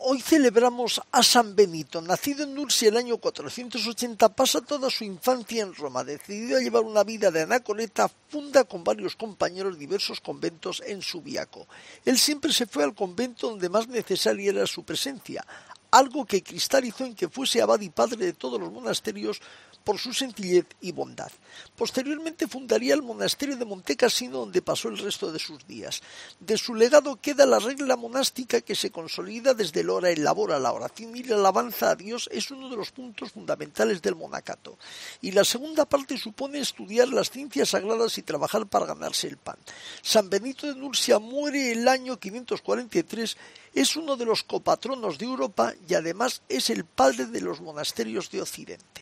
Hoy celebramos a San Benito. Nacido en Nursia el año 480, pasa toda su infancia en Roma. Decidido a llevar una vida de anacoreta, funda con varios compañeros diversos conventos en Subiaco. Él siempre se fue al convento donde más necesaria era su presencia, algo que cristalizó en que fuese abad y padre de todos los monasterios por su sencillez y bondad. Posteriormente fundaría el monasterio de Montecassino, donde pasó el resto de sus días. De su legado queda la regla monástica que se consolida desde el ora en labora. La oración y la alabanza a Dios es uno de los puntos fundamentales del monacato. Y la segunda parte supone estudiar las ciencias sagradas y trabajar para ganarse el pan. San Benito de Nursia muere el año 543, es uno de los copatronos de Europa y además es el padre de los monasterios de Occidente.